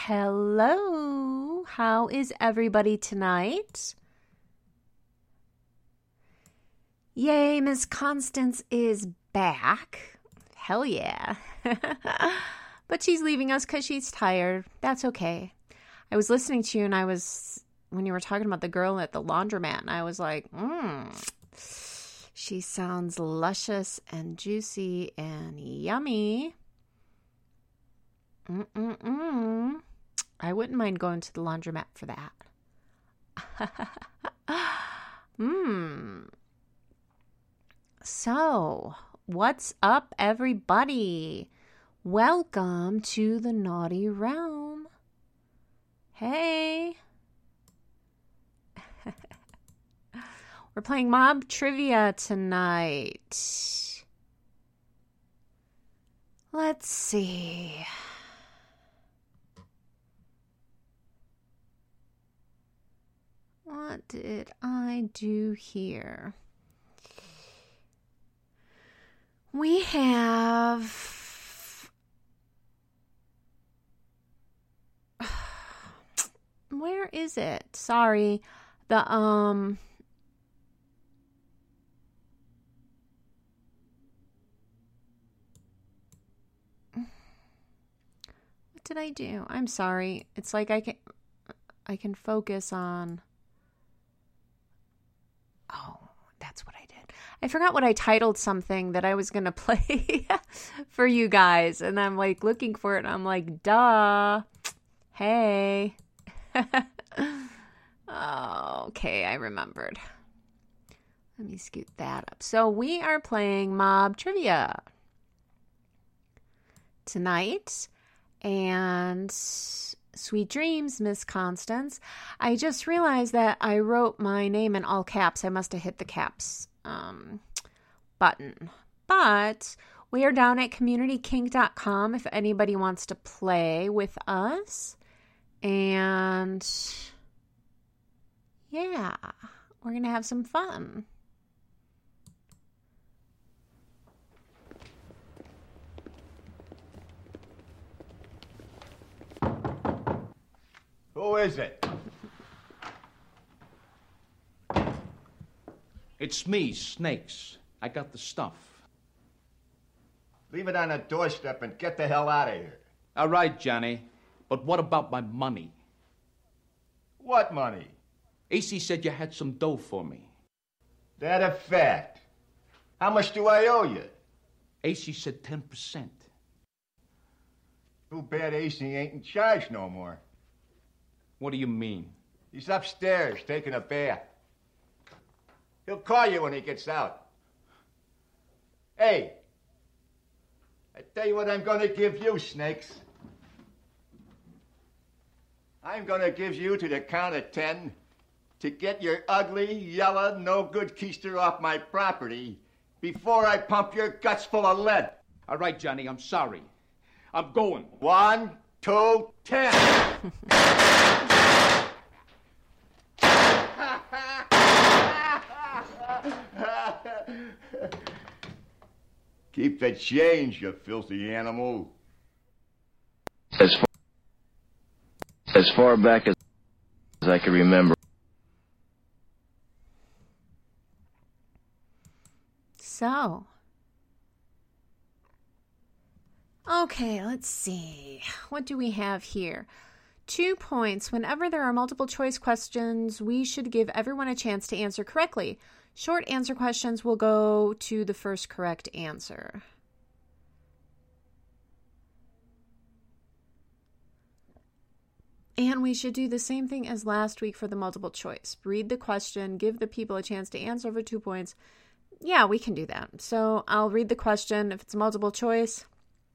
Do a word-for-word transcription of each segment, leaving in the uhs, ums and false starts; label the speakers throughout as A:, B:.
A: Hello. How is everybody tonight? Yay, Miss Constance is back. Hell yeah. But she's leaving us because she's tired. That's okay. I was listening to you and I was, when you were talking about the girl at the laundromat, and I was like, mmm, she sounds luscious and juicy and yummy. Mm-mm-mm. I wouldn't mind going to the laundromat for that. Mmm. So, what's up, everybody? Welcome to the Naughty Realm. Hey. We're playing Mob Trivia tonight. Let's see. What did I do here? We have... Where is it? Sorry. The, um... What did I do? I'm sorry. It's like I can... I can focus on... Oh, that's what I did. I forgot what I titled something that I was going to play for you guys. And I'm like looking for it. And I'm like, duh. Hey. Oh, okay, I remembered. Let me scoot that up. So we are playing Mob Trivia tonight. And... Sweet dreams, Miss Constance. I just realized that I wrote my name in all caps. I must have hit the caps um, button. But we are down at community kink dot com if anybody wants to play with us. And yeah, we're going to have some fun.
B: Who is it?
C: It's me, Snakes. I got the stuff.
B: Leave it on the doorstep and get the hell out of here.
C: All right, Johnny. But what about my money?
B: What money?
C: A C said you had some dough for me.
B: That a fact. How much do I owe you?
C: A C said ten percent.
B: Too bad A C ain't in charge no more.
C: What do you mean?
B: He's upstairs taking a bath. He'll call you when he gets out. Hey, I tell you what I'm going to give you, Snakes. I'm going to give you to the count of ten to get your ugly, yellow, no-good keister off my property before I pump your guts full of lead.
C: All right, Johnny, I'm sorry. I'm going.
B: One, two, ten. Keep the change, you filthy animal.
D: As far, as far back as, as I can remember.
A: So. Okay, let's see. What do we have here? Two points. Whenever there are multiple choice questions, we should give everyone a chance to answer correctly. Short answer questions will go to the first correct answer. And we should do the same thing as last week for the multiple choice. Read the question, give the people a chance to answer for two points. Yeah, we can do that. So I'll read the question. If it's multiple choice,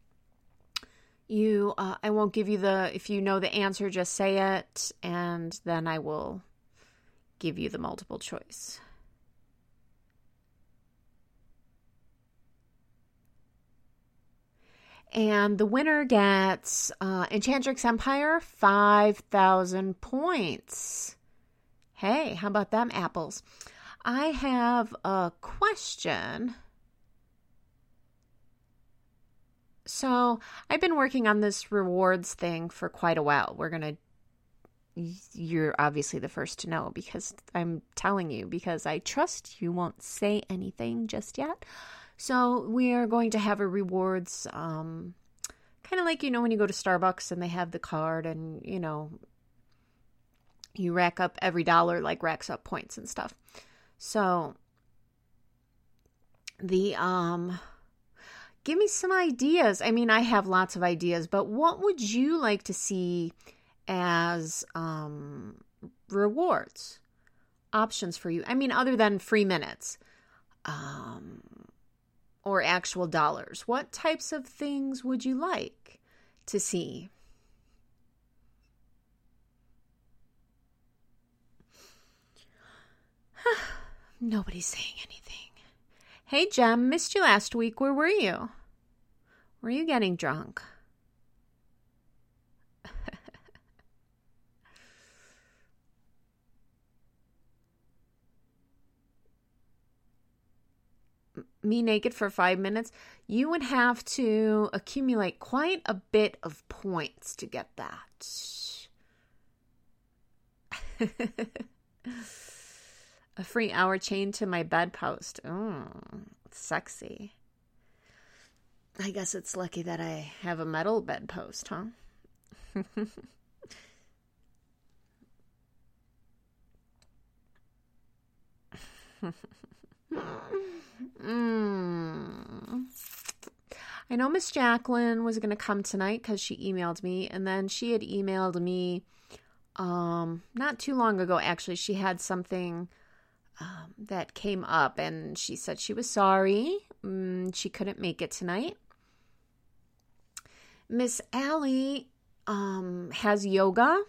A: you, uh, I won't give you the, if you know the answer, just say it, and then I will give you the multiple choice. And the winner gets uh, Enchantrix Empire, five thousand points. Hey, how about them apples? I have a question. So I've been working on this rewards thing for quite a while. We're going to, you're obviously the first to know because I'm telling you because I trust you won't say anything just yet. So we are going to have a rewards, um, kind of like, you know, when you go to Starbucks and they have the card and, you know, you rack up every dollar, like racks up points and stuff. So the, um... give me some ideas. I mean, I have lots of ideas, but what would you like to see as um, rewards? Options for you? I mean, other than free minutes um, or actual dollars. What types of things would you like to see? Nobody's saying anything. Hey, Jem, missed you last week. Where were you? Were you getting drunk? Me naked for five minutes? You would have to accumulate quite a bit of points to get that. A free hour chained to my bedpost. Oh, sexy. I guess it's lucky that I have a metal bedpost, huh? mm. I know Miss Jacqueline was going to come tonight because she emailed me, and then she had emailed me um, not too long ago, actually. She had something um, that came up, and she said she was sorry. Mm, she couldn't make it tonight. Miss Allie um, has yoga,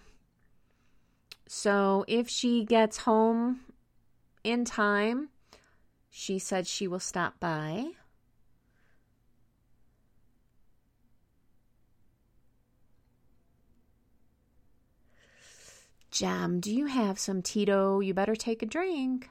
A: so if she gets home in time, she said she will stop by. Jam, do you have some Tito? You better take a drink.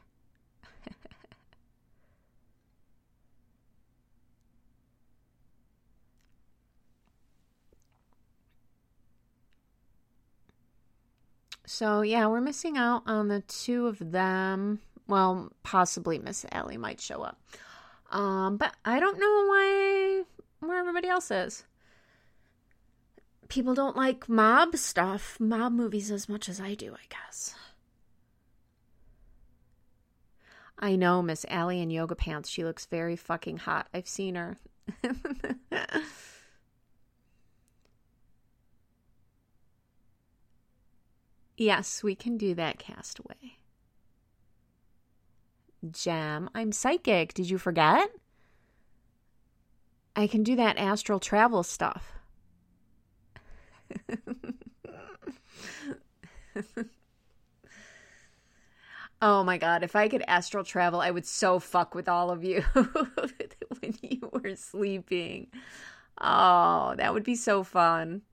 A: So, yeah, we're missing out on the two of them. Well, possibly Miss Allie might show up. Um, but I don't know why, where everybody else is. People don't like mob stuff, mob movies as much as I do, I guess. I know Miss Allie in yoga pants. She looks very fucking hot. I've seen her. Yes, we can do that, Castaway. Jam, I'm psychic. Did you forget? I can do that astral travel stuff. Oh my god, if I could astral travel, I would so fuck with all of you when you were sleeping. Oh, that would be so fun.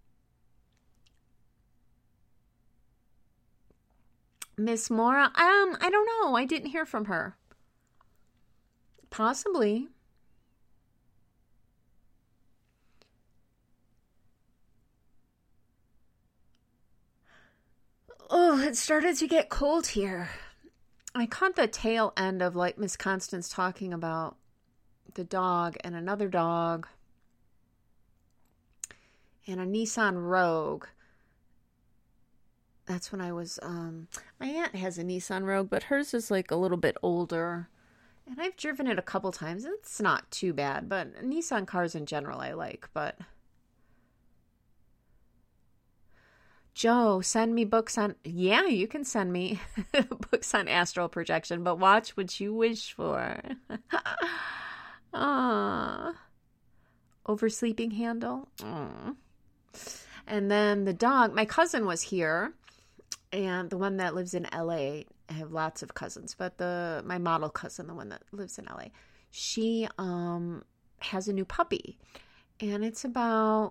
A: Miss Mora, um, I don't know. I didn't hear from her. Possibly. Oh, it started to get cold here. I caught the tail end of like Miss Constance talking about the dog and another dog and a Nissan Rogue. That's when I was, um, my aunt has a Nissan Rogue, but hers is like a little bit older. And I've driven it a couple times. It's not too bad, but Nissan cars in general I like, but. Joe, send me books on, yeah, you can send me books on astral projection, but watch what you wish for. Aww. Oversleeping handle. Aww. And then the dog, my cousin was here, and the one that lives in L A, I have lots of cousins, but the my model cousin, the one that lives in L A, she um has a new puppy, and it's about,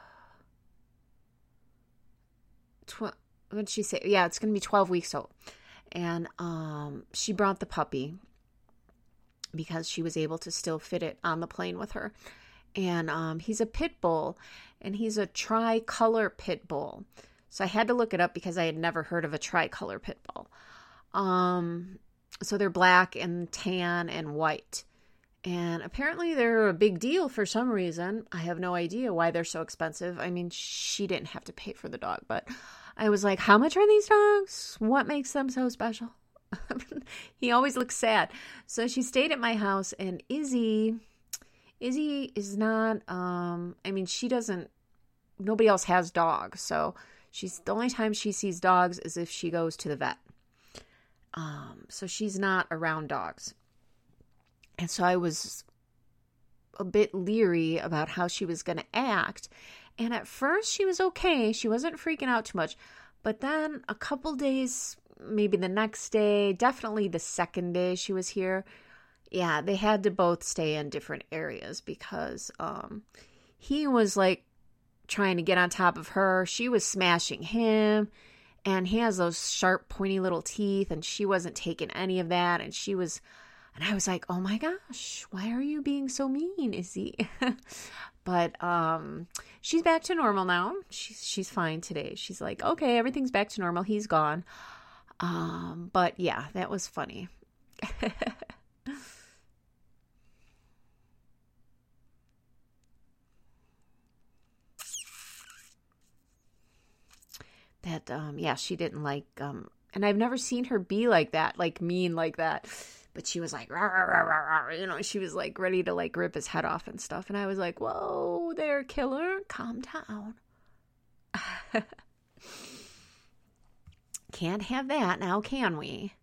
A: tw- what did she say? Yeah, it's going to be twelve weeks old, and um she brought the puppy because she was able to still fit it on the plane with her. And um, he's a pit bull, and he's a tricolor pit bull. So I had to look it up because I had never heard of a tricolor pit bull. Um, so they're black and tan and white. And apparently they're a big deal for some reason. I have no idea why they're so expensive. I mean, she didn't have to pay for the dog, but I was like, how much are these dogs? What makes them so special? He always looks sad. So she stayed at my house, and Izzy, Izzy is not, um, I mean, she doesn't, nobody else has dogs. So she's, the only time she sees dogs is if she goes to the vet. Um, so she's not around dogs. And so I was a bit leery about how she was going to act. And at first she was okay. She wasn't freaking out too much. But then a couple days, maybe the next day, definitely the second day she was here, yeah, they had to both stay in different areas because um, he was like trying to get on top of her. She was smashing him. And he has those sharp, pointy little teeth. And she wasn't taking any of that. And she was... And I was like, oh my gosh, why are you being so mean, Izzy? But um, she's back to normal now. She's she's fine today. She's like, okay, everything's back to normal. He's gone. Um, but yeah, that was funny. That, um, yeah, she didn't like, um, and I've never seen her be like that, like mean like that. But she was like, rah, rah, rah, rah, rah. You know, she was like ready to like rip his head off and stuff. And I was like, whoa there, killer, calm down. Can't have that now, can we?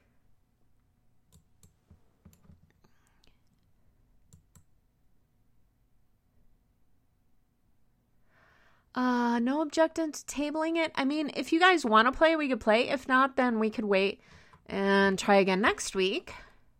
A: Uh, no objection to tabling it. I mean, if you guys want to play, we could play. If not, then we could wait and try again next week.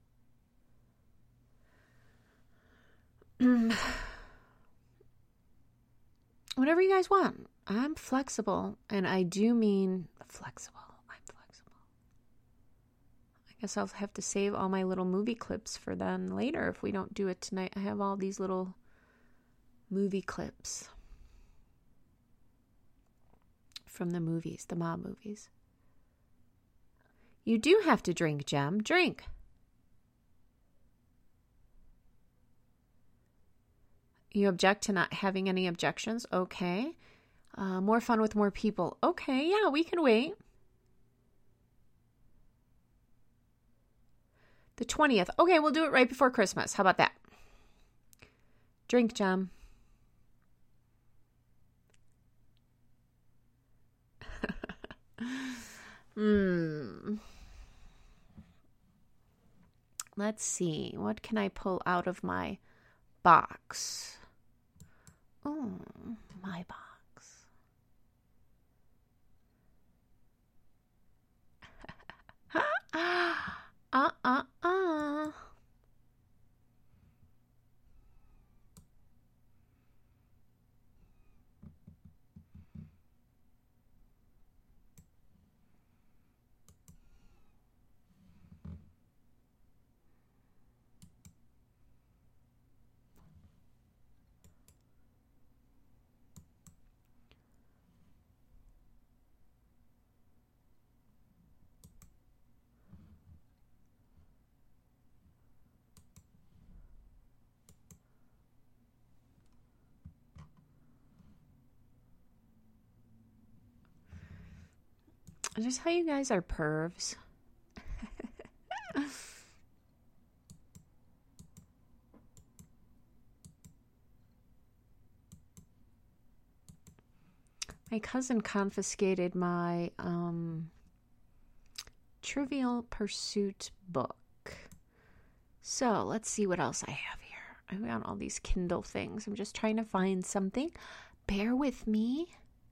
A: Whatever you guys want. I'm flexible. And I do mean flexible. I'm flexible. I guess I'll have to save all my little movie clips for then later if we don't do it tonight. I have all these little movie clips from the movies, the mob movies. You do have to drink, Jem. Drink. You object to not having any objections? Okay. Uh, more fun with more people. Okay, yeah, we can wait. The twentieth. Okay, we'll do it right before Christmas. How about that? Drink, Jem. Hmm. Let's see. What can I pull out of my box? Oh, my box. uh, uh, uh. Just how you guys are pervs. My cousin confiscated my um, Trivial Pursuit book. So let's see what else I have here. I've got all these Kindle things. I'm just trying to find something. Bear with me.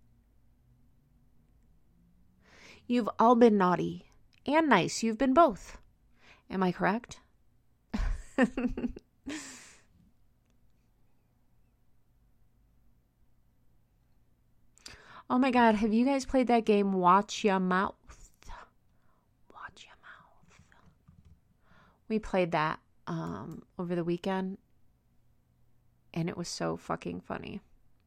A: You've all been naughty and nice. You've been both. Am I correct? Oh my God, have you guys played that game, Watch Your Mouth? Watch Your Mouth. We played that um, over the weekend. and it was so fucking funny.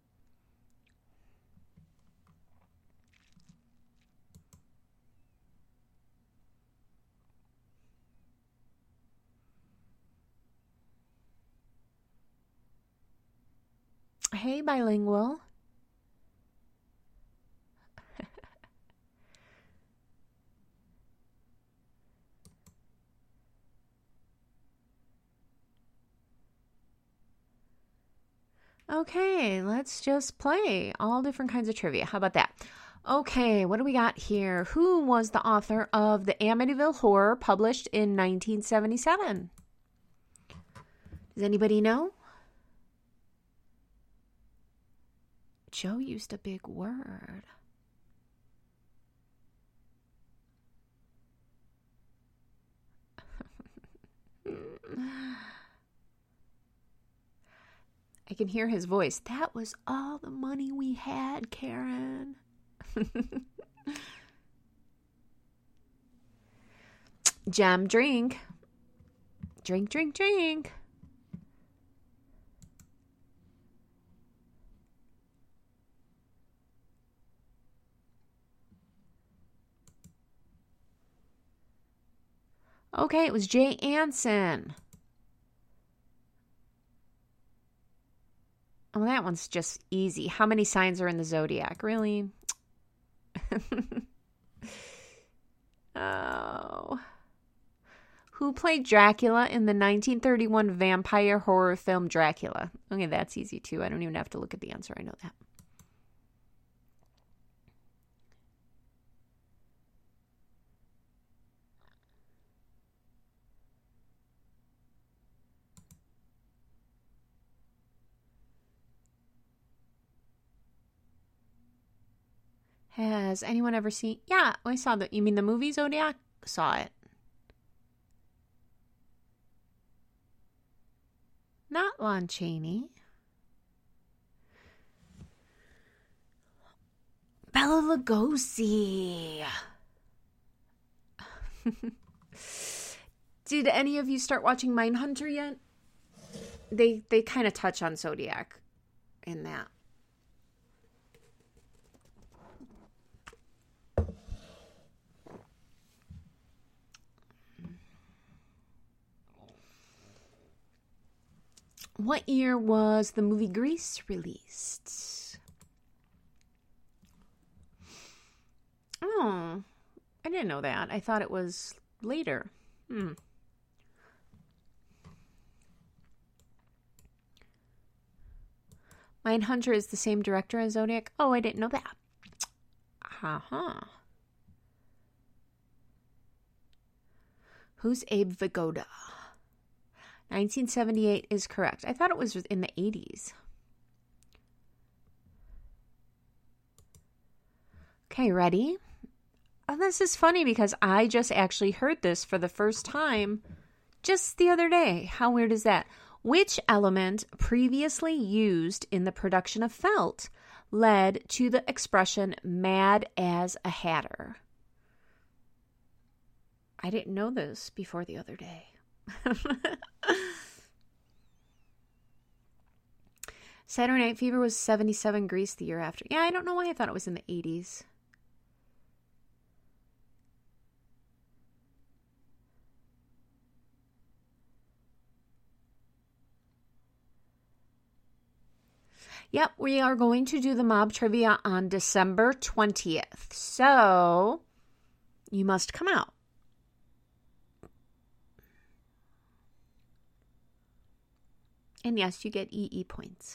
A: Hey, bilingual. Okay, let's just play all different kinds of trivia. How about that? Okay, what do we got here? Who was the author of the Amityville Horror published in nineteen seventy-seven? Does anybody know? Joe used a big word. I can hear his voice. That was all the money we had, Karen. Jam, drink. Drink, drink, drink. Okay, it was Jay Anson. Oh, that one's just easy. How many signs are in the zodiac? Really? Oh. Who played Dracula in the nineteen thirty-one vampire horror film Dracula? Okay, that's easy too. I don't even have to look at the answer. I know that. Has anyone ever seen? Yeah, I saw the. You mean the movie Zodiac? Saw it. Not Lon Chaney. Bela Lugosi. Did any of you start watching Mindhunter yet? They they kind of touch on Zodiac in that. What year was the movie Grease released? Oh, I didn't know that. I thought it was later. Hmm. Mindhunter is the same director as Zodiac. Oh, I didn't know that. Uh-huh. Who's Abe Vigoda? nineteen seventy-eight is correct. I thought it was in the eighties. Okay, ready? Oh, this is funny because I just actually heard this for the first time just the other day. How weird is that? Which element previously used in the production of felt led to the expression mad as a hatter? I didn't know this before the other day. Saturday Night Fever was seventy-seven, Grease the year after. Yeah, I don't know why I thought it was in the eighties. Yep, we are going to do the mob trivia on December twentieth. So, you must come out. And yes, you get E E points.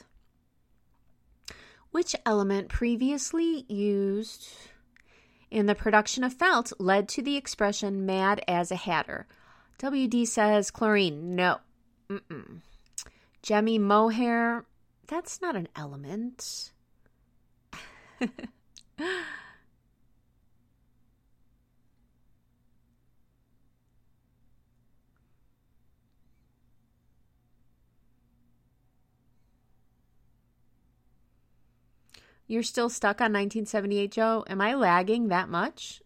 A: Which element previously used in the production of felt led to the expression mad as a hatter? W D says chlorine. No. Mm-mm. Jemmy mohair. That's not an element. You're still stuck on nineteen seventy-eight, Joe? Am I lagging that much?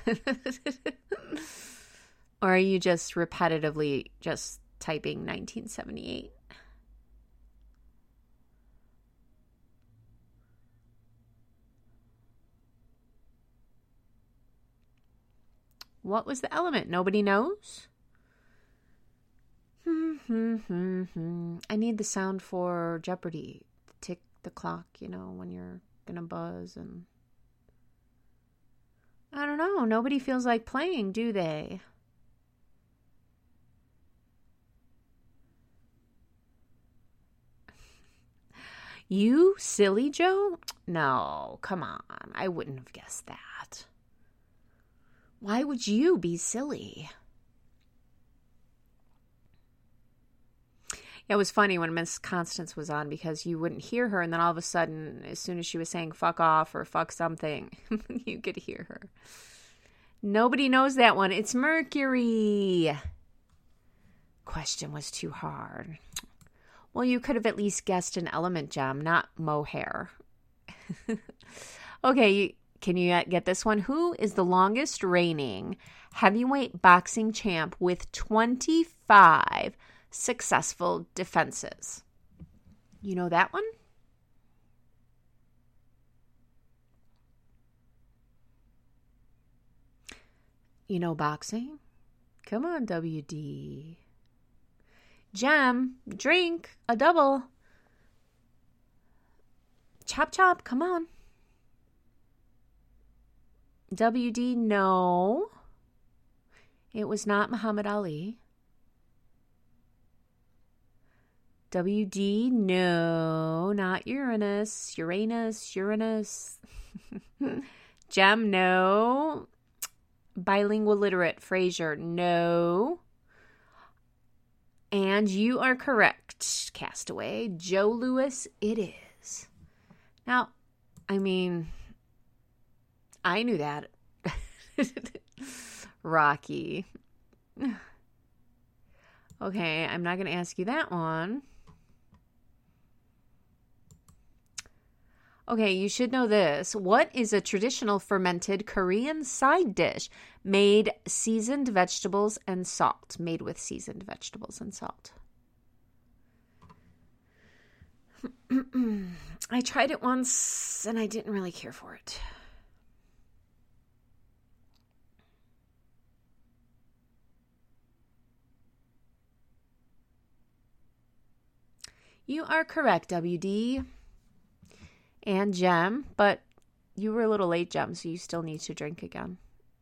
A: Or are you just repetitively just typing nineteen seventy-eight? What was the element? Nobody knows? I need the sound for Jeopardy. Tick the clock, you know, when you're gonna buzz. And I don't know. Nobody feels like playing, do they? You silly Joe? No, come on. I wouldn't have guessed that. Why would you be silly? It was funny when Miss Constance was on because you wouldn't hear her, and then all of a sudden, as soon as she was saying fuck off or fuck something, you could hear her. Nobody knows that one. It's Mercury. Question was too hard. Well, you could have at least guessed an element, Gem, not mohair. Okay, can you get this one? Who is the longest reigning heavyweight boxing champ with twenty-five successful defenses? You know that one? You know boxing? Come on, W D. Gem, drink, a double. Chop, chop, come on. W D, no. It was not Muhammad Ali. W D, no, not Uranus. Uranus, Uranus. Gem, no. Bilingual literate, Fraser, no. And you are correct, Castaway. Joe Louis, it is. Now, I mean, I knew that. Rocky. Okay, I'm not going to ask you that one. Okay, you should know this. What is a traditional fermented Korean side dish made seasoned vegetables and salt? Made with seasoned vegetables and salt. I tried it once and I didn't really care for it. You are correct, W D. And Gem, but you were a little late, Gem, so you still need to drink again.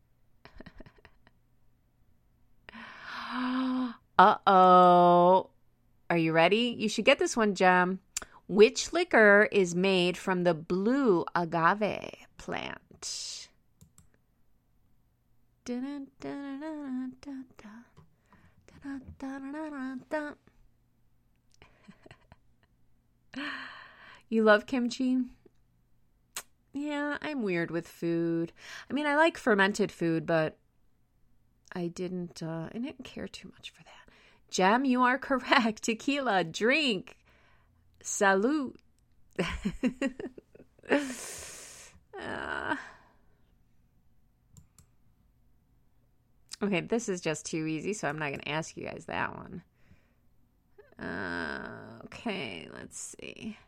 A: Uh-oh. Are you ready? You should get this one, Gem. Which liquor is made from the blue agave plant? You love kimchi? Yeah, I'm weird with food. I mean, I like fermented food, but I didn't, uh, I didn't care too much for that. Gem, you are correct. Tequila, drink. Salute. uh, okay, this is just too easy, so I'm not going to ask you guys that one. Uh, okay, let's see.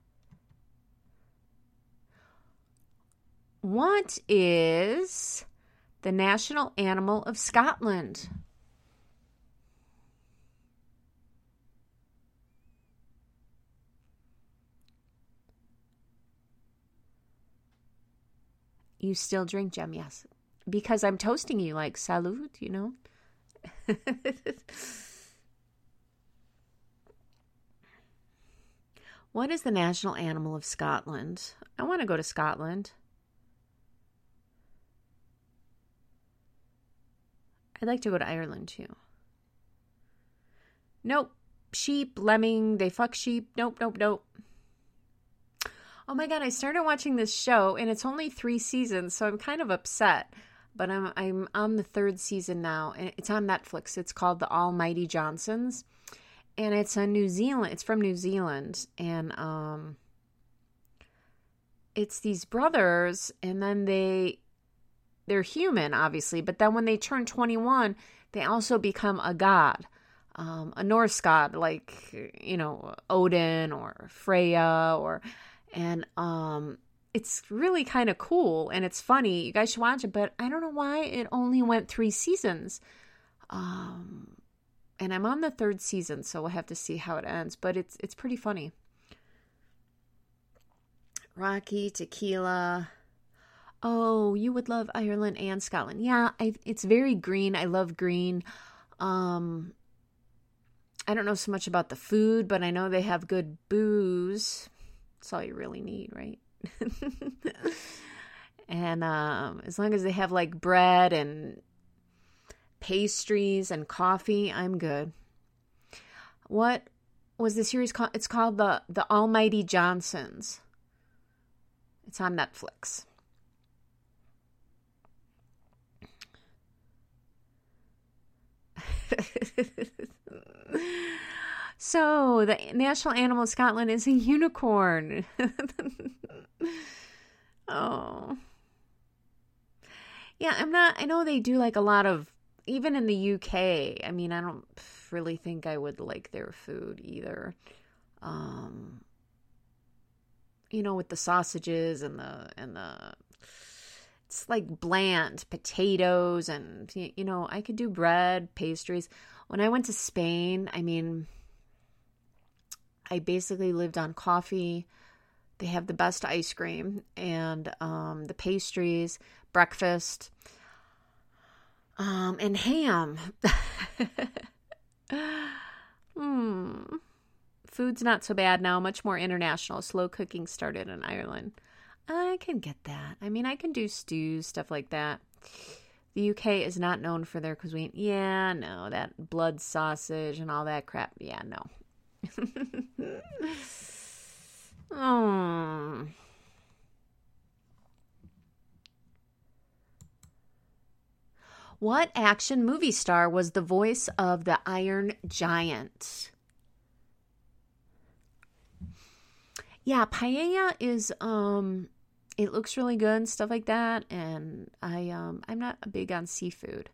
A: What is the national animal of Scotland? You still drink, Gem, yes. Because I'm toasting you like salute, you know? What is the national animal of Scotland? I want to go to Scotland. I'd like to go to Ireland, too. Nope. Sheep, lemming, they fuck sheep. Nope, nope, nope. Oh my God, I started watching this show, and it's only three seasons, so I'm kind of upset. But I'm I'm on the third season now, and it's on Netflix. It's called The Almighty Johnsons, and it's a New Zealand. It's from New Zealand, and um, it's these brothers, and then they... They're human, obviously, but then when they turn twenty-one, they also become a god, um, a Norse god, like, you know, Odin or Freya, or, and um, it's really kind of cool and it's funny. You guys should watch it, but I don't know why it only went three seasons. Um, and I'm on the third season, so we'll have to see how it ends, but it's it's pretty funny. Rocky, Tequila. Oh, you would love Ireland and Scotland. Yeah, I, it's very green. I love green. Um, I don't know so much about the food, but I know they have good booze. That's all you really need, right? And um, as long as they have like bread and pastries and coffee, I'm good. What was the series called? It's called the the Almighty Johnsons. It's on Netflix. So, the national animal of Scotland is a unicorn. Oh. Yeah, I'm not, I know they do like a lot of, even in the U K, I mean, I don't really think I would like their food either. Um, you know, with the sausages and the, and the, it's like bland potatoes and, you know, I could do bread, pastries. When I went to Spain, I mean, I basically lived on coffee. They have the best ice cream and um, the pastries, breakfast, um, and ham. hmm. Food's not so bad now, much more international. Slow cooking started in Ireland. I can get that. I mean, I can do stews, stuff like that. The U K is not known for their cuisine. Yeah, no, that blood sausage and all that crap. Yeah, no. Oh. What action movie star was the voice of the Iron Giant? Yeah, paella is um it looks really good and stuff like that, and I um I'm not big on seafood.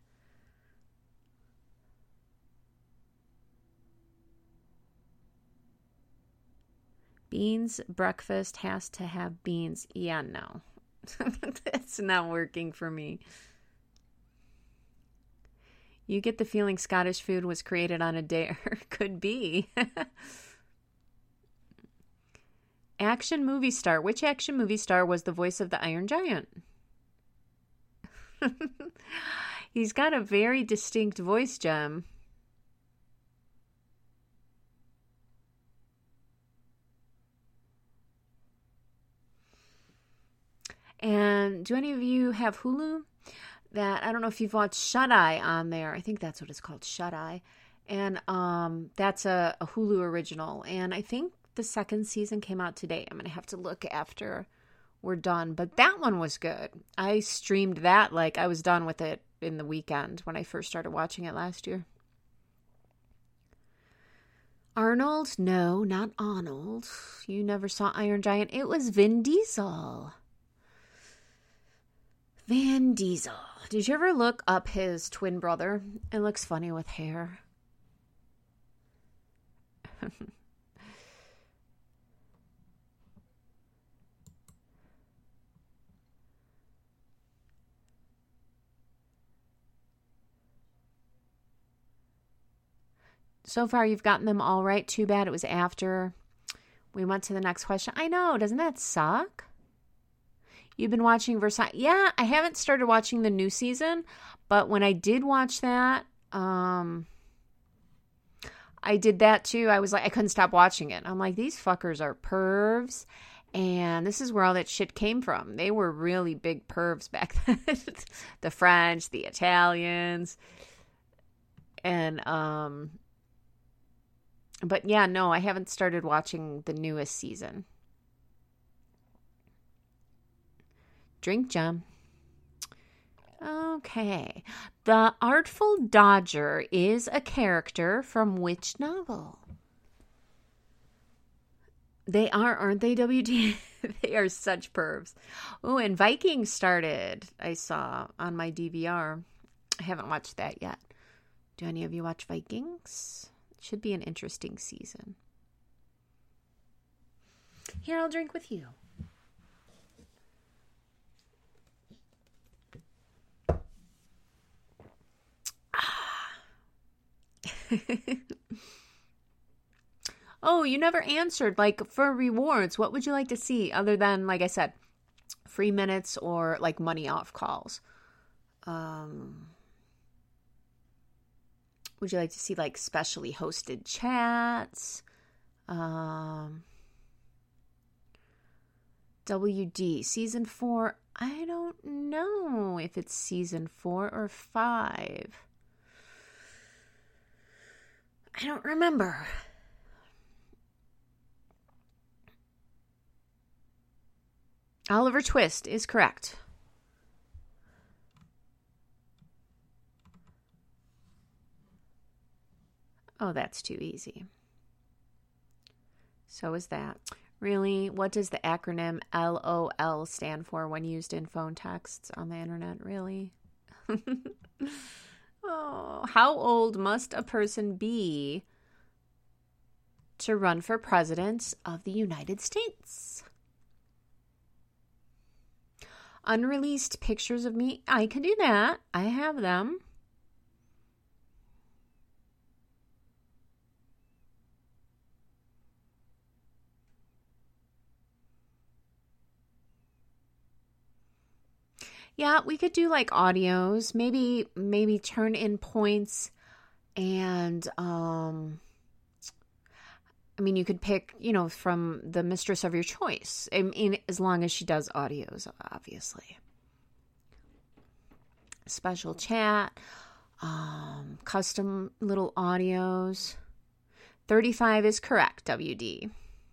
A: Beans, breakfast has to have beans. Yeah, no. It's not working for me. You get the feeling Scottish food was created on a dare. Could be. Action movie star. Which action movie star was the voice of the Iron Giant? He's got a very distinct voice, Jem. And do any of you have Hulu? That I don't know if you've watched Shut Eye on there. I think that's what it's called, Shut Eye. And um, that's a, a Hulu original. And I think the second season came out today. I'm going to have to look after we're done. But that one was good. I streamed that like I was done with it in the weekend when I first started watching it last year. Arnold? No, not Arnold. You never saw Iron Giant. It was Vin Diesel. Vin Diesel. Did you ever look up his twin brother? It looks funny with hair. So far, you've gotten them all right. Too bad it was after we went to the next question. I know. Doesn't that suck? You've been watching Versailles. Yeah, I haven't started watching the new season, but when I did watch that, um, I did that too. I was like, I couldn't stop watching it. I'm like, these fuckers are pervs, and this is where all that shit came from. They were really big pervs back then. The French, the Italians, and um, but yeah, no, I haven't started watching the newest season. Drink, Jam. Okay. The Artful Dodger is a character from which novel? They are, aren't they, W D? They are such pervs. Oh, and Vikings started, I saw on my D V R. I haven't watched that yet. Do any of you watch Vikings? It should be an interesting season. Here, I'll drink with you. Oh, you never answered. Like, for rewards, what would you like to see other than, like I said, free minutes or like money off calls? Um, would you like to see like specially hosted chats? Um, W D season four. I don't know if it's season four or five. I don't remember. Oliver Twist is correct. Oh, that's too easy. So is that. Really? What does the acronym L O L stand for when used in phone texts on the internet? Really? Oh, how old must a person be to run for president of the United States? Unreleased pictures of me. I can do that. I have them. Yeah, we could do like audios, maybe maybe turn in points and um I mean you could pick, you know, from the mistress of your choice. I mean, as long as she does audios, obviously. Special chat, um custom little audios. thirty-five is correct, W D.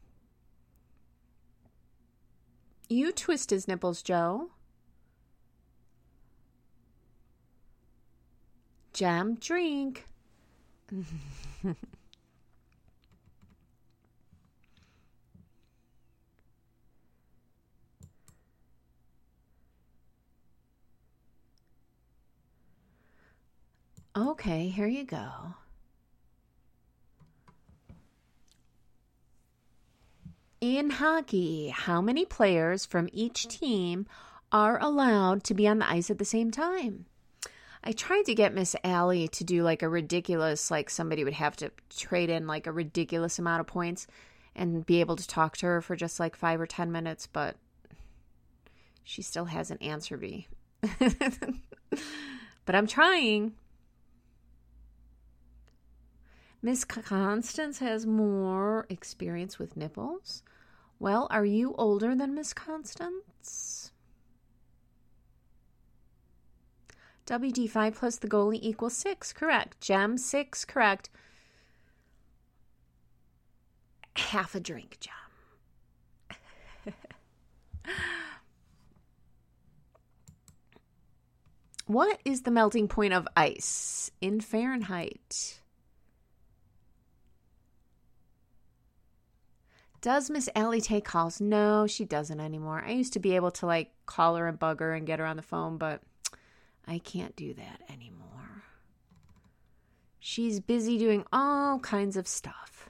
A: You twist his nipples, Joe. Jam drink. Okay, here you go. In hockey, how many players from each team are allowed to be on the ice at the same time? I tried to get Miss Allie to do like a ridiculous, like somebody would have to trade in like a ridiculous amount of points and be able to talk to her for just like five or ten minutes, but she still hasn't answered me. But I'm trying. Miss Constance has more experience with nipples. Well, are you older than Miss Constance? W D five plus the goalie equals six. Correct. Gem six. Correct. Half a drink, Gem. What is the melting point of ice in Fahrenheit? Does Miss Allie take calls? No, she doesn't anymore. I used to be able to like call her and bug her and get her on the phone, but I can't do that anymore. She's busy doing all kinds of stuff.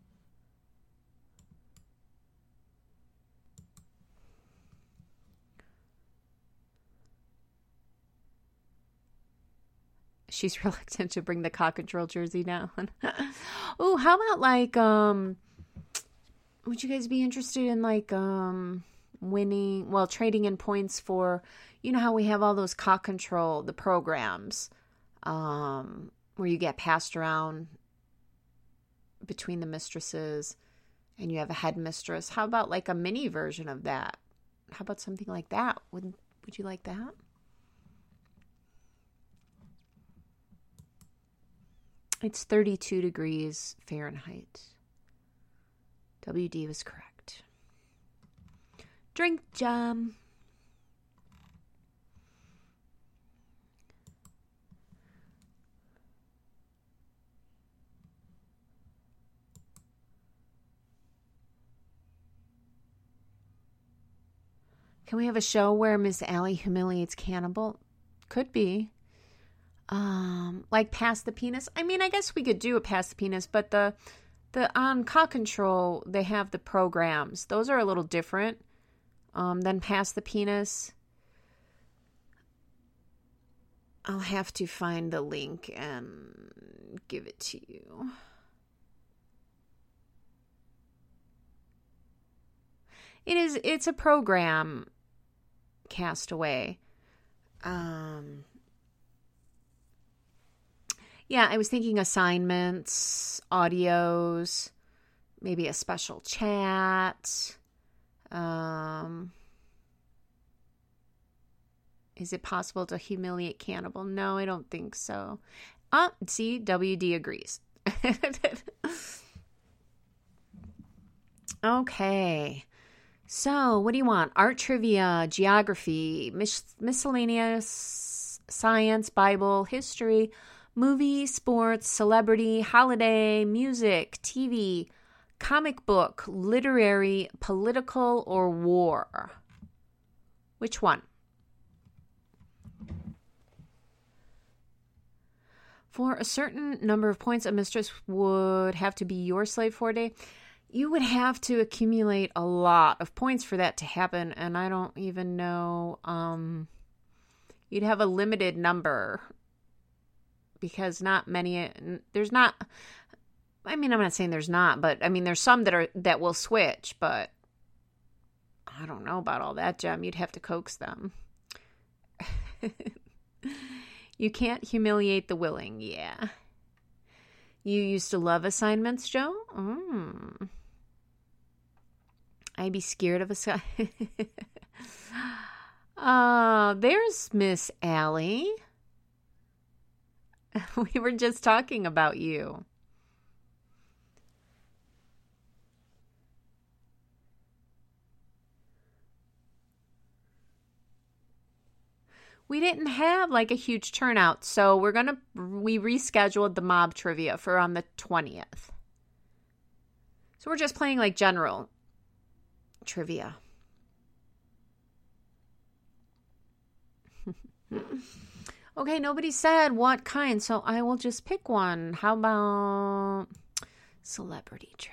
A: She's reluctant to bring the cock control jersey down. Oh, how about like, um, would you guys be interested in like, um, winning, well, trading in points for, you know how we have all those cock control, the programs, um, where you get passed around between the mistresses and you have a head mistress. How about like a mini version of that? How about something like that? Would, would you like that? It's thirty-two degrees Fahrenheit. W D was correct. Drink jam. Can we have a show where Miss Allie humiliates Cannibal? Could be. Um, like Pass the Penis. I mean, I guess we could do a Pass the Penis, but the the on Cock Control, they have the programs. Those are a little different um, than Pass the Penis. I'll have to find the link and give it to you. It is, it's a program, Castaway. Um, yeah, I was thinking assignments, audios, maybe a special chat. Um, is it possible to humiliate Cannibal? No, I don't think so. Ah, see, W D agrees. Okay. So, what do you want? Art trivia, geography, mis- miscellaneous, science, Bible, history, movie, sports, celebrity, holiday, music, T V, comic book, literary, political, or war? Which one? For a certain number of points, a mistress would have to be your slave for a day. You would have to accumulate a lot of points for that to happen, and I don't even know. Um, you'd have a limited number because not many. There's not. I mean, I'm not saying there's not, but I mean, there's some that are that will switch, but I don't know about all that, Jem. You'd have to coax them. You can't humiliate the willing. Yeah. You used to love assignments, Joe? Mm. I'd be scared of a... uh, there's Miss Allie. We were just talking about you. We didn't have like a huge turnout, so we're gonna we rescheduled the mob trivia for on the twentieth. So we're just playing like general trivia. Okay, nobody said what kind, so I will just pick one. How about celebrity trivia?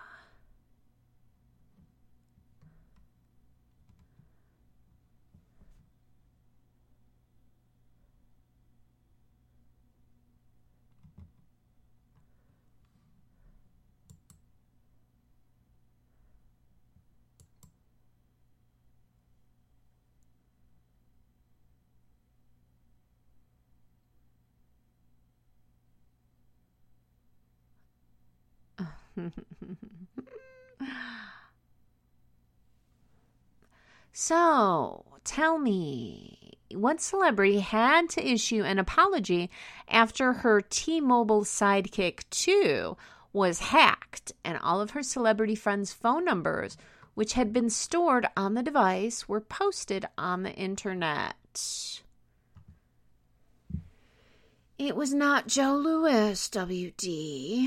A: So, tell me, what celebrity had to issue an apology after her T-Mobile Sidekick two was hacked and all of her celebrity friends' phone numbers, which had been stored on the device, were posted on the internet? It was not Joe Louis, W D.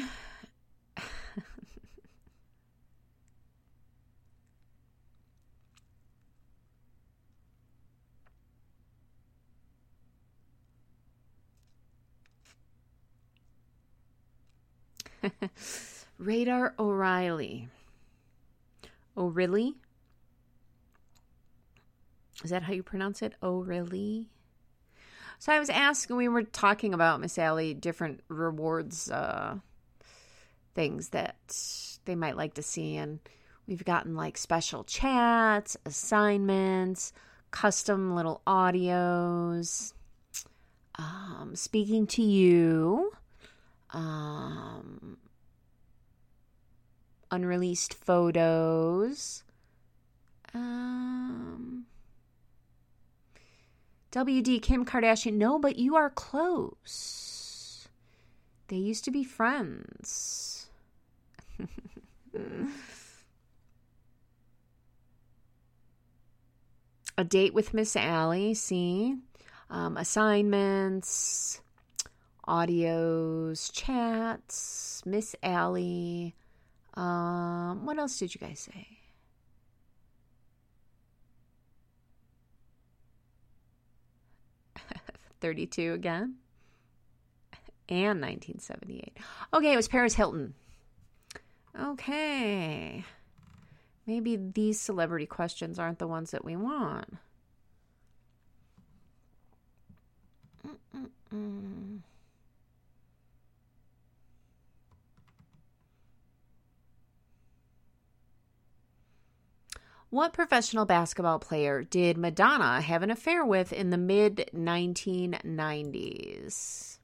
A: Radar O'Reilly. O'Reilly? Is that how you pronounce it? O'Reilly? So I was asking, we were talking about, Miss Allie, different rewards, uh, things that they might like to see. And we've gotten like special chats, assignments, custom little audios, um, speaking to you. Um, unreleased photos. Um, W D, Kim Kardashian. No, but you are close. They used to be friends. A date with Miss Allie, see? Um, assignments, audios, chats, Miss Allie. Um, what else did you guys say? thirty-two again. And nineteen seventy-eight. Okay, it was Paris Hilton. Okay. Maybe these celebrity questions aren't the ones that we want. Mm-mm. Mm. What professional basketball player did Madonna have an affair with in the mid nineteen nineties?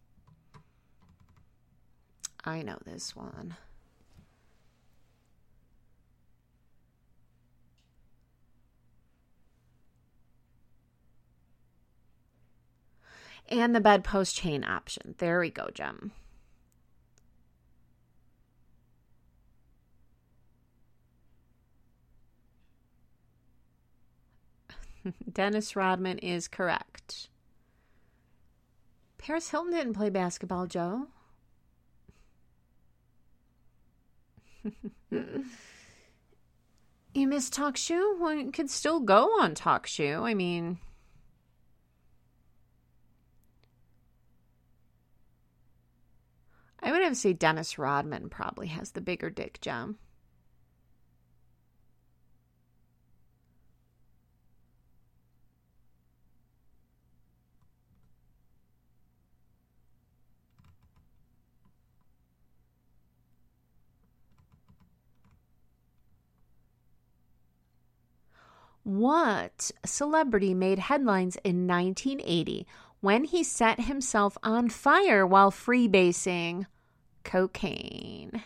A: I know this one. And the bedpost chain option. There we go, Jem. Dennis Rodman is correct. Paris Hilton didn't play basketball, Joe. You miss Talk Shoe? Well, you could still go on Talk Shoe. I mean, I would have to say Dennis Rodman probably has the bigger dick, Jem. What celebrity made headlines in nineteen eighty when he set himself on fire while freebasing cocaine?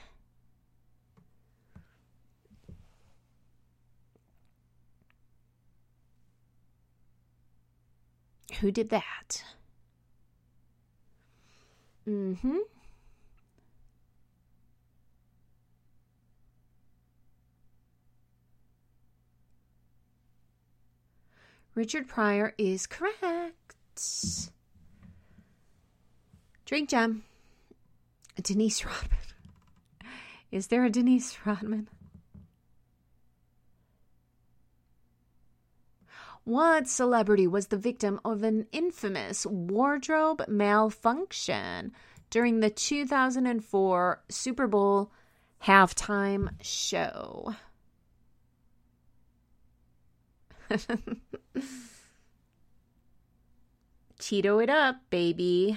A: Who did that? Mm-hmm. Richard Pryor is correct. Drink, Jem. Denise Rodman. Is there a Denise Rodman? What celebrity was the victim of an infamous wardrobe malfunction during the two thousand four Super Bowl halftime show? Cheeto it up, baby.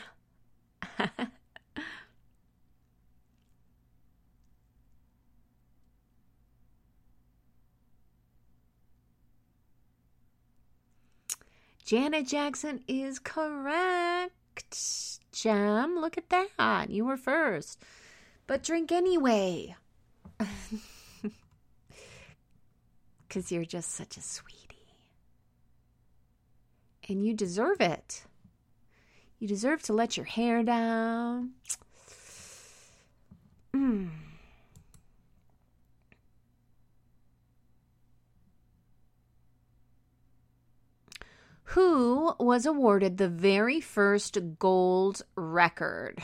A: Janet Jackson is correct. Jem, look at that. You were first. But drink anyway. Because you're just such a sweetie. And you deserve it. You deserve to let your hair down. Mm. Who was awarded the very first gold record?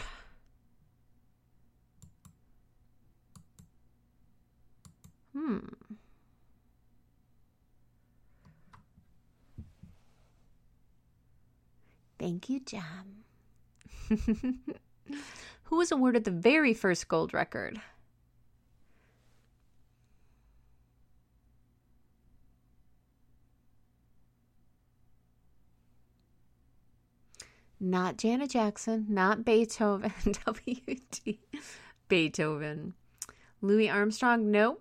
A: Hmm. Thank you, Jem. Who was awarded the very first gold record? Not Janet Jackson, not Beethoven. W D. Beethoven. Louis Armstrong, nope.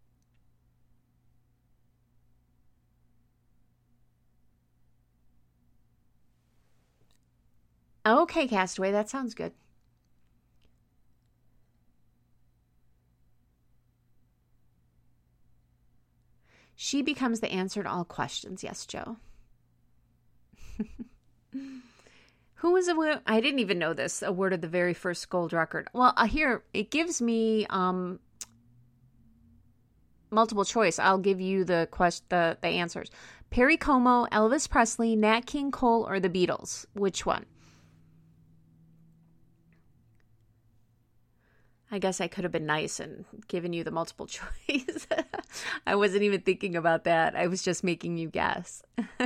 A: Okay, Castaway, that sounds good. She becomes the answer to all questions. Yes, Joe. Who was awarded? I didn't even know this. Awarded the very first gold record. Well, uh, here it gives me um, multiple choice. I'll give you the quest the the answers. Perry Como, Elvis Presley, Nat King Cole, or the Beatles. Which one? I guess I could have been nice and given you the multiple choice. I wasn't even thinking about that. I was just making you guess.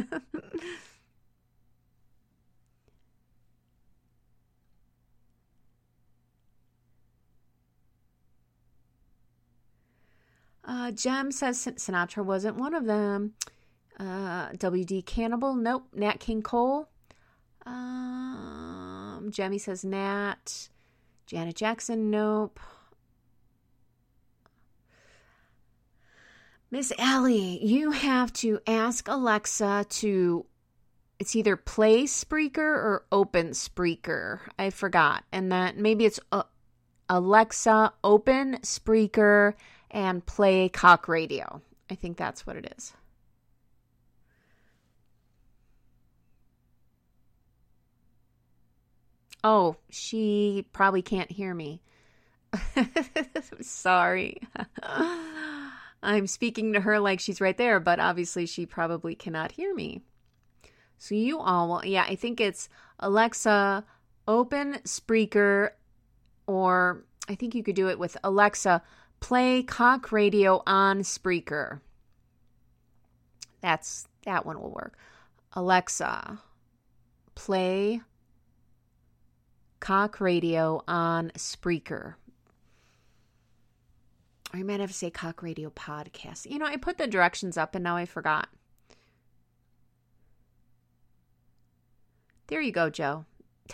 A: uh, Jem says Sinatra wasn't one of them. Uh, W D Cannibal, nope. Nat King Cole. Um... Um, Jemmy says Nat. Janet Jackson, nope. Miss Allie, you have to ask Alexa to, it's either play Spreaker or open Spreaker. I forgot. And that maybe it's uh, Alexa, open Spreaker, and play Cock Radio. I think that's what it is. Oh, she probably can't hear me. Sorry. I'm speaking to her like she's right there, but obviously she probably cannot hear me. So you all will, yeah, I think it's Alexa, open Spreaker, or I think you could do it with Alexa, play Cock Radio on Spreaker. That's, that one will work. Alexa, play Cock Radio on Spreaker. Or you might have to say Cock Radio Podcast. You know, I put the directions up and now I forgot. There you go, Joe.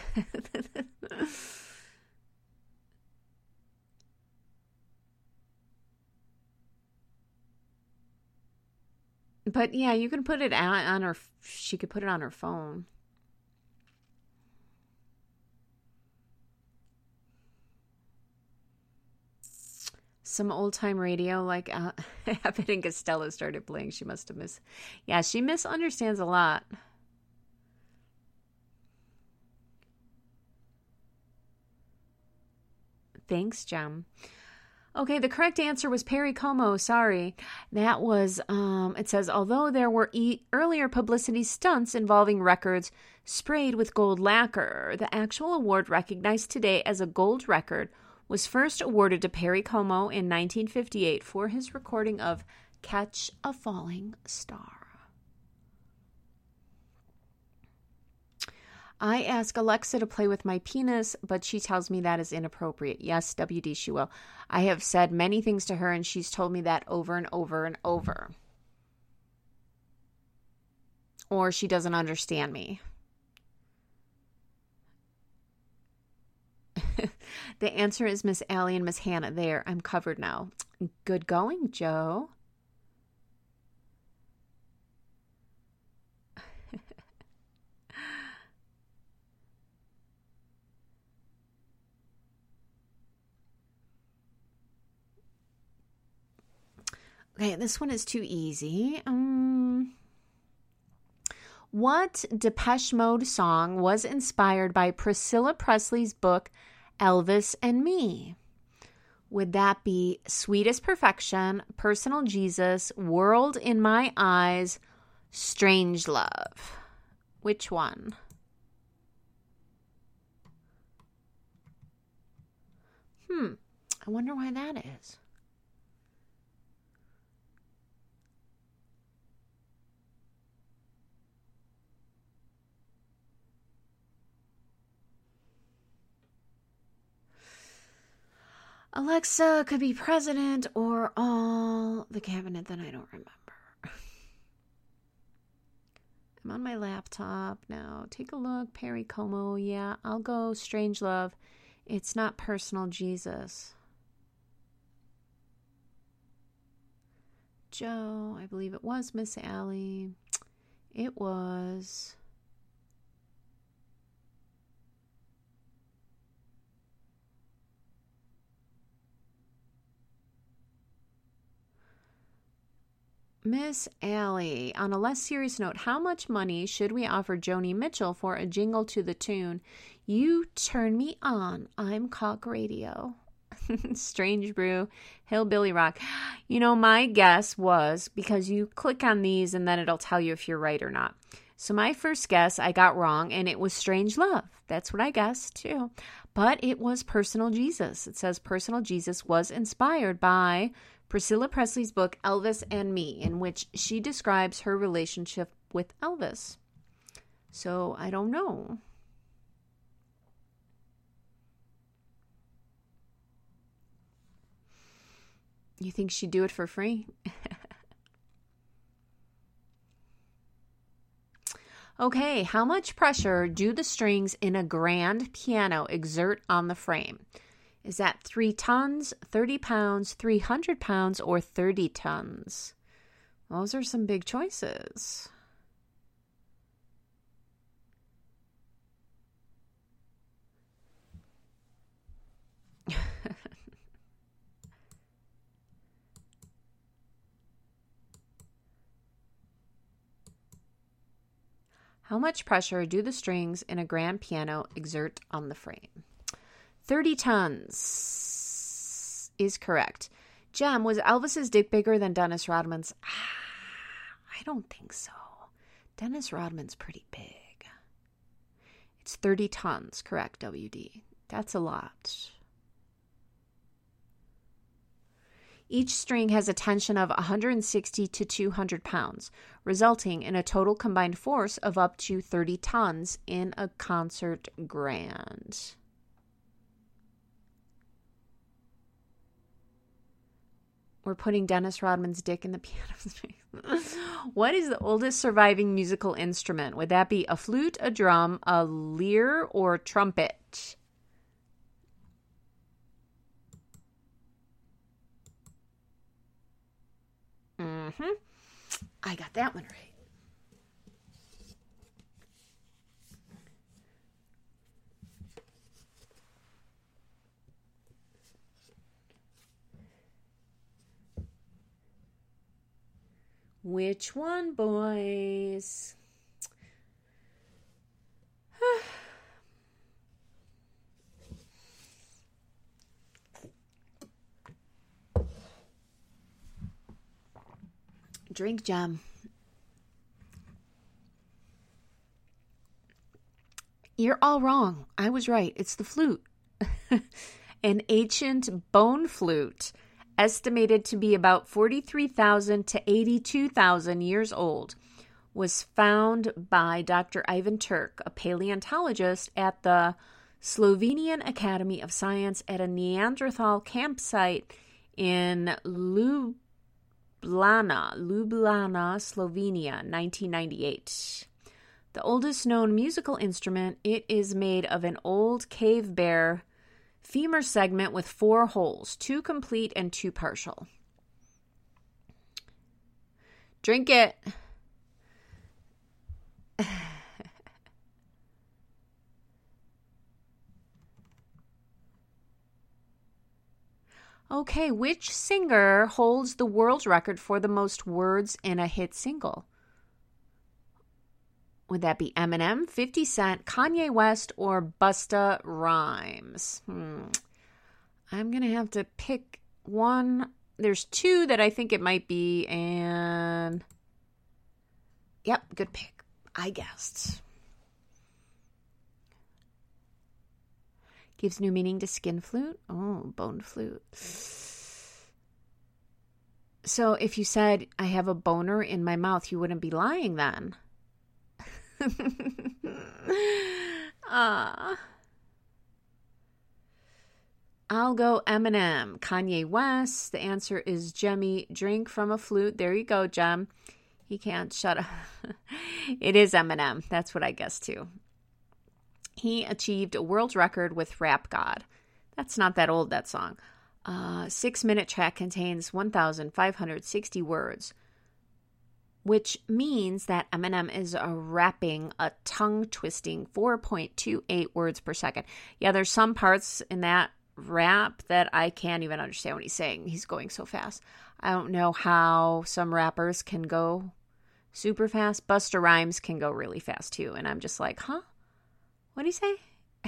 A: But yeah, you can put it on, on her, she could put it on her phone. Some old-time radio, like uh, Abbott and Costello started playing. She must have missed. Yeah, she misunderstands a lot. Thanks, Jem. Okay, the correct answer was Perry Como. Sorry. That was, um, it says, although there were e- earlier publicity stunts involving records sprayed with gold lacquer, the actual award recognized today as a gold record was first awarded to Perry Como in nineteen fifty-eight for his recording of Catch a Falling Star. I ask Alexa to play with my penis, but she tells me that is inappropriate. Yes, W D, she will. I have said many things to her, and she's told me that over and over and over. Or she doesn't understand me. The answer is Miss Allie and Miss Hannah. There, I'm covered now. Good going, Joe. Okay, this one is too easy. Um, what Depeche Mode song was inspired by Priscilla Presley's book, Elvis and Me? Would that be Sweetest Perfection, Personal Jesus, World in My Eyes, Strange Love? Which one? Hmm, I wonder why that is. Alexa could be president or all the cabinet that I don't remember. I'm on my laptop now. Take a look. Perry Como. Yeah, I'll go Strange Love. It's not Personal Jesus. Joe, I believe it was Miss Allie. It was... Miss Allie, on a less serious note, how much money should we offer Joni Mitchell for a jingle to the tune, You Turn Me On, I'm Cock Radio? Strange Brew, Hillbilly Rock. You know, my guess was, because you click on these and then it'll tell you if you're right or not. So my first guess I got wrong, and it was Strange Love. That's what I guessed, too. But it was Personal Jesus. It says Personal Jesus was inspired by Priscilla Presley's book, Elvis and Me, in which she describes her relationship with Elvis. So, I don't know. You think she'd do it for free? Okay, how much pressure do the strings in a grand piano exert on the frame? Is that three tons, thirty pounds, three hundred pounds, or thirty tons? Those are some big choices. How much pressure do the strings in a grand piano exert on the frame? thirty tons is correct. Jem, was Elvis's dick bigger than Dennis Rodman's? Ah, I don't think so. Dennis Rodman's pretty big. It's thirty tons, correct, W D. That's a lot. Each string has a tension of one hundred sixty to two hundred pounds, resulting in a total combined force of up to thirty tons in a concert grand. We're putting Dennis Rodman's dick in the piano string. What is the oldest surviving musical instrument? Would that be a flute, a drum, a lyre, or trumpet? Mm-hmm. I got that one right. Which one, boys? Drink, Jem. You're all wrong. I was right. It's the flute. An ancient bone flute, estimated to be about forty-three thousand to eighty-two thousand years old, was found by Doctor Ivan Turk, a paleontologist at the Slovenian Academy of Science at a Neanderthal campsite in Ljubljana, Ljubljana, Slovenia, nineteen ninety-eight. The oldest known musical instrument, it is made of an old cave bear femur segment with four holes, two complete and two partial. Drink it. Okay, which singer holds the world record for the most words in a hit single? Would that be Eminem, fifty Cent, Kanye West, or Busta Rhymes? Hmm. I'm going to have to pick one. There's two that I think it might be, and yep, good pick. I guessed. Gives new meaning to skin flute. Oh, bone flute. So if you said, I have a boner in my mouth, you wouldn't be lying then. Ah. I'll go Eminem. Kanye West. The answer is Jemmy. Drink from a flute. There you go, Jem. He can't shut up. It is Eminem. That's what I guessed too. He achieved a world record with Rap God. That's not that old, that song. Uh, six-minute track contains one thousand five hundred sixty words, which means that Eminem is uh, rapping a tongue-twisting four point two eight words per second. Yeah, there's some parts in that rap that I can't even understand what he's saying. He's going so fast. I don't know how some rappers can go super fast. Busta Rhymes can go really fast too, and I'm just like, huh? What do you say?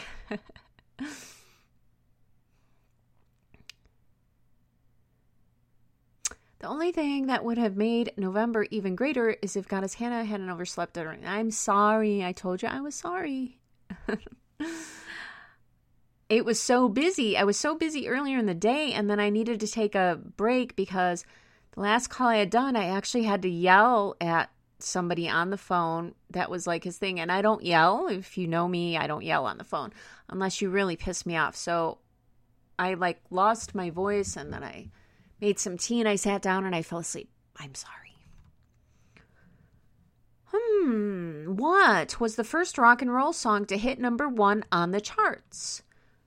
A: The only thing that would have made November even greater is if Goddess Hannah hadn't overslept during. I'm sorry. I told you I was sorry. It was so busy. I was so busy earlier in the day, and then I needed to take a break because the last call I had done, I actually had to yell at somebody on the phone. That was like his thing. And I don't yell. If you know me, I don't yell on the phone unless you really piss me off. So I like lost my voice, and then I made some tea and I sat down and I fell asleep. I'm sorry. Hmm. What was the first rock and roll song to hit number one on the charts?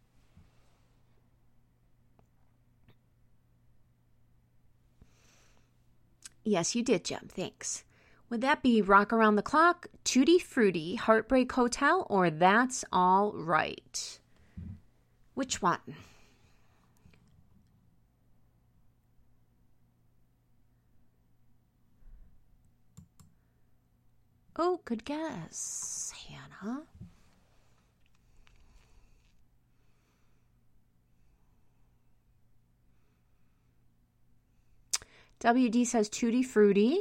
A: Yes, you did, Jem. Thanks. Would that be Rock Around the Clock, Tutti Frutti, Heartbreak Hotel, or That's All Right? Which one? Oh, good guess, Hannah. W D says Tutti Frutti.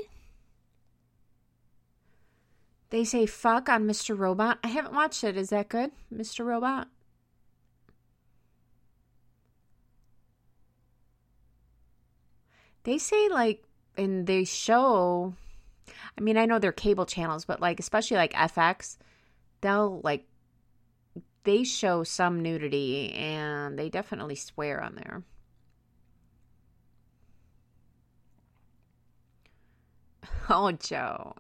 A: They say fuck on Mister Robot. I haven't watched it. Is that good, Mister Robot? They say, like, and they show, I mean, I know they're cable channels, but, like, especially, like, F X, they'll, like, they show some nudity, and they definitely swear on there. Oh, Joe.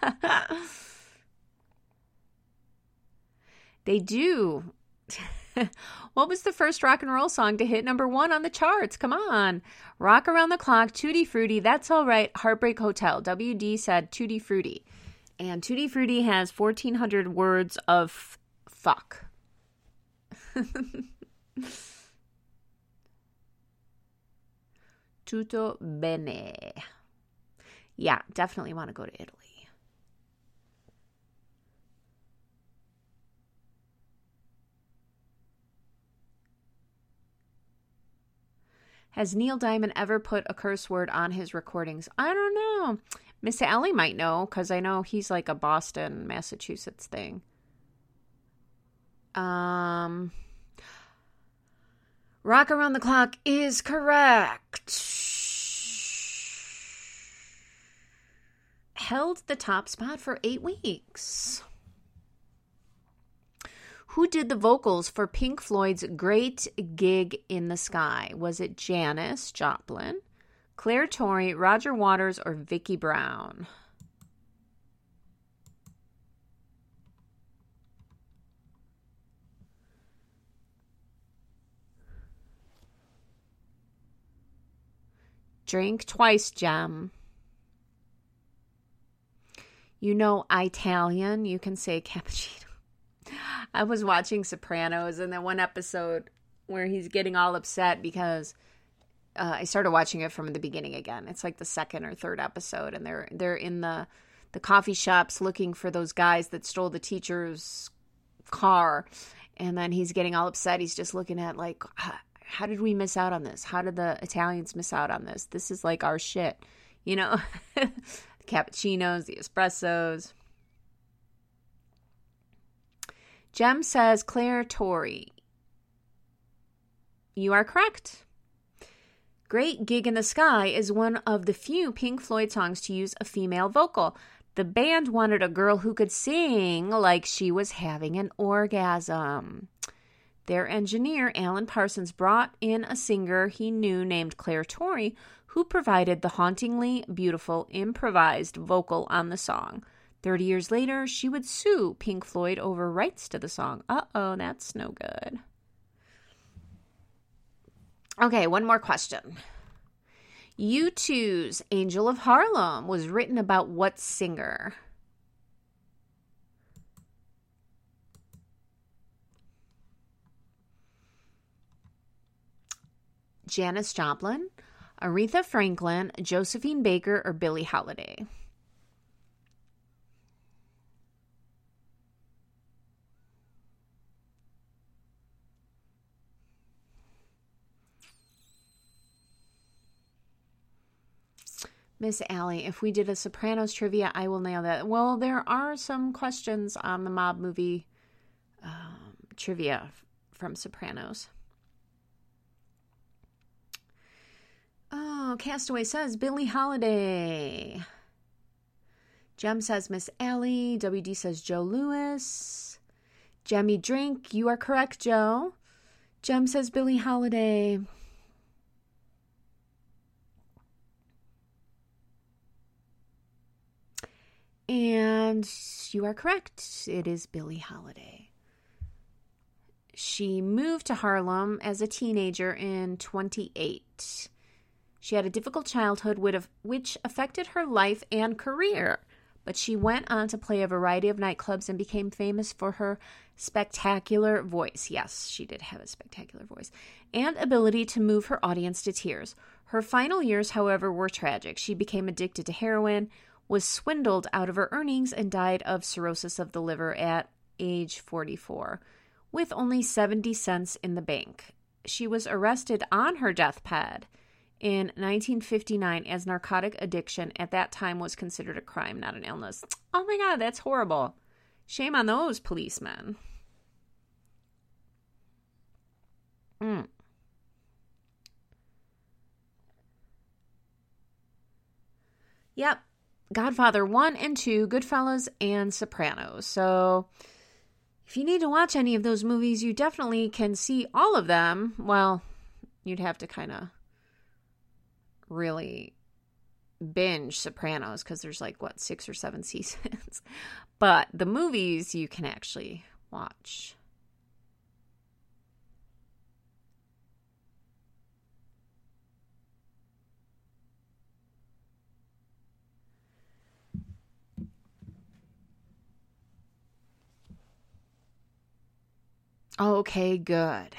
A: They do. What was the first rock and roll song to hit number one on the charts? Come on. Rock Around the Clock, Tutti Frutti, That's All Right, Heartbreak Hotel. W D said Tutti Frutti. And Tutti Frutti has fourteen hundred words of fuck. Tutto bene. Yeah, definitely want to go to Italy. Has Neil Diamond ever put a curse word on his recordings? I don't know. Miss Allie might know, because I know he's like a Boston, Massachusetts thing. Um, Rock Around the Clock is correct. Held the top spot for eight weeks. Who did the vocals for Pink Floyd's Great Gig in the Sky? Was it Janis Joplin, Claire Torrey, Roger Waters, or Vicki Brown? Drink twice, Jem. You know Italian, you can say cappuccino. I was watching Sopranos, and then one episode where he's getting all upset because uh, I started watching it from the beginning again. It's like the second or third episode, and they're they're in the the coffee shops looking for those guys that stole the teacher's car, and then he's getting all upset. He's just looking at like, how did we miss out on this? How did the Italians miss out on this? This is like our shit, you know? The cappuccinos, the espressos. Jem says Claire Torrey. You are correct. Great Gig in the Sky is one of the few Pink Floyd songs to use a female vocal. The band wanted a girl who could sing like she was having an orgasm. Their engineer, Alan Parsons, brought in a singer he knew named Claire Torrey, who provided the hauntingly beautiful improvised vocal on the song. Thirty years later, she would sue Pink Floyd over rights to the song. Uh-oh, that's no good. Okay, one more question. U two's Angel of Harlem was written about what singer? Janis Joplin, Aretha Franklin, Josephine Baker, or Billie Holiday? Miss Allie, if we did a Sopranos trivia, I will nail that. Well, there are some questions on the mob movie um, trivia from Sopranos. Oh, Castaway says Billie Holiday. Jem says Miss Allie. W D says Joe Lewis. Jemmy Drink, you are correct, Joe. Jem says Billie Holiday. And you are correct. It is Billie Holiday. She moved to Harlem as a teenager in twenty-eight. She had a difficult childhood which affected her life and career, but she went on to play a variety of nightclubs and became famous for her spectacular voice. Yes, she did have a spectacular voice, and ability to move her audience to tears. Her final years, however, were tragic. She became addicted to heroin, was swindled out of her earnings, and died of cirrhosis of the liver at age forty-four, with only seventy cents in the bank. She was arrested on her deathbed in nineteen fifty-nine, as narcotic addiction at that time was considered a crime, not an illness. Oh my God, that's horrible. Shame on those policemen. Mm. Yep. Godfather one and two, Goodfellas, and Sopranos. So if you need to watch any of those movies, you definitely can see all of them. Well, you'd have to kind of really binge Sopranos because there's like, what, six or seven seasons. But the movies you can actually watch. Okay, good.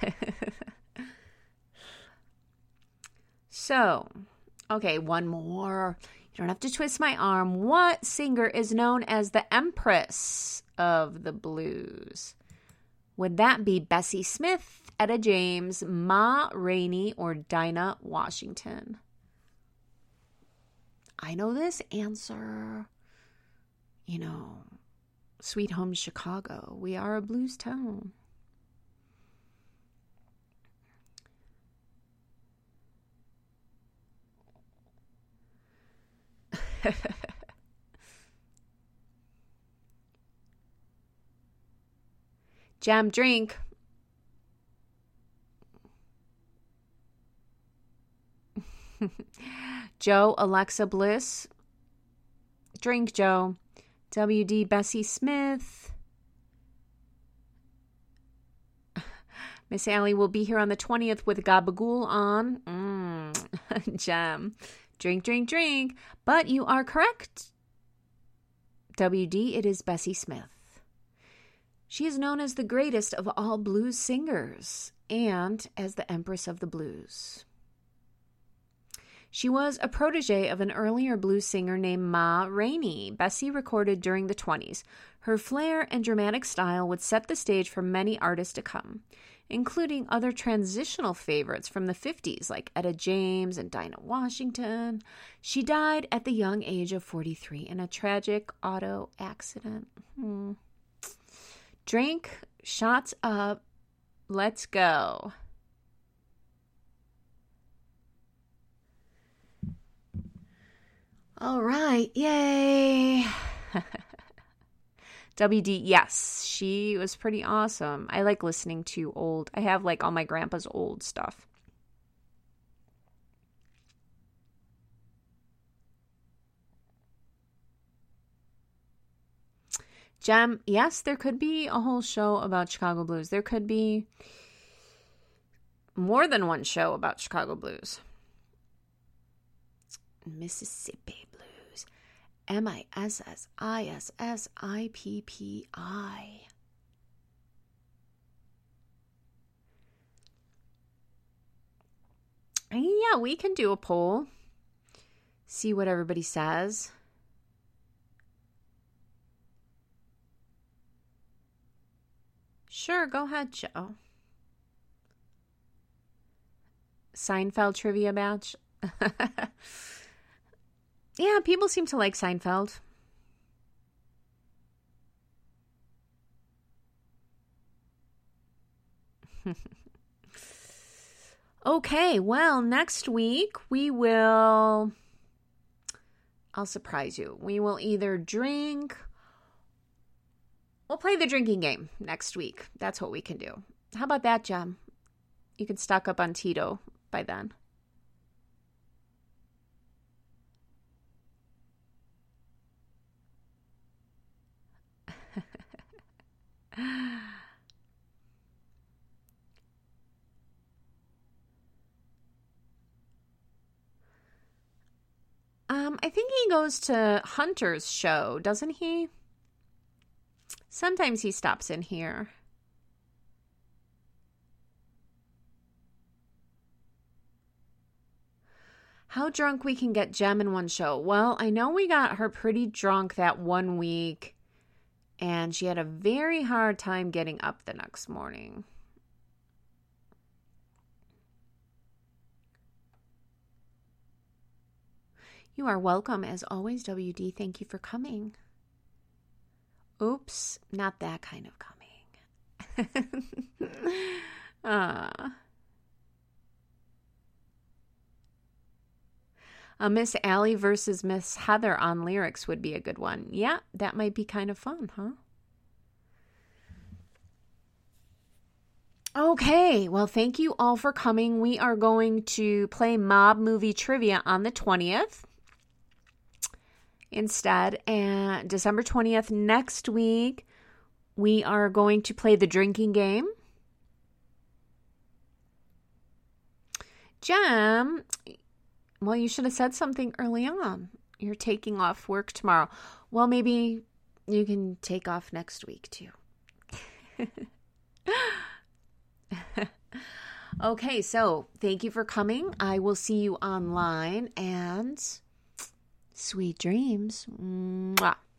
A: So, okay, one more. You don't have to twist my arm. What singer is known as the Empress of the Blues? Would that be Bessie Smith, Etta James, Ma Rainey, or Dinah Washington? I know this answer. You know, Sweet Home Chicago. We are a blues town. Jam, drink. Joe, Alexa Bliss. Drink, Joe. W D, Bessie Smith. Miss Allie will be here on the twentieth with Gabagool on. Mm. Jam. Drink, drink, drink. But you are correct. W D, it is Bessie Smith. She is known as the greatest of all blues singers and as the Empress of the Blues. She was a protege of an earlier blues singer named Ma Rainey. Bessie recorded during the twenties. Her flair and dramatic style would set the stage for many artists to come, including other transitional favorites from the fifties like Etta James and Dinah Washington. She died at the young age of forty-three in a tragic auto accident. Hmm. Drink, shots up, let's go. All right, yay. W D, yes, she was pretty awesome. I like listening to old, I have like all my grandpa's old stuff. Jem, yes, there could be a whole show about Chicago blues. There could be more than one show about Chicago blues. Mississippi blues. M I S S I S S I P P I. Yeah, we can do a poll. See what everybody says. Sure, go ahead, Joe. Seinfeld trivia match. Yeah, people seem to like Seinfeld. Okay, well, next week we will... I'll surprise you. We will either drink... We'll play the drinking game next week. That's what we can do. How about that, Jem? You can stock up on Tito by then. Um, I think he goes to Hunter's show, doesn't he? Sometimes he stops in here. How drunk we can get Jem in one show? Well, I know we got her pretty drunk that one week, and she had a very hard time getting up the next morning. You are welcome, as always, W D. Thank you for coming. Oops, not that kind of coming. uh. uh, Miss Allie versus Miss Heather on lyrics would be a good one. Yeah, that might be kind of fun, huh? Okay, well, thank you all for coming. We are going to play Mob Movie Trivia on the twentieth. Instead, and December twentieth, next week, we are going to play the drinking game. Jem, well, you should have said something early on. You're taking off work tomorrow. Well, maybe you can take off next week, too. Okay, so thank you for coming. I will see you online, and sweet dreams. Mwah.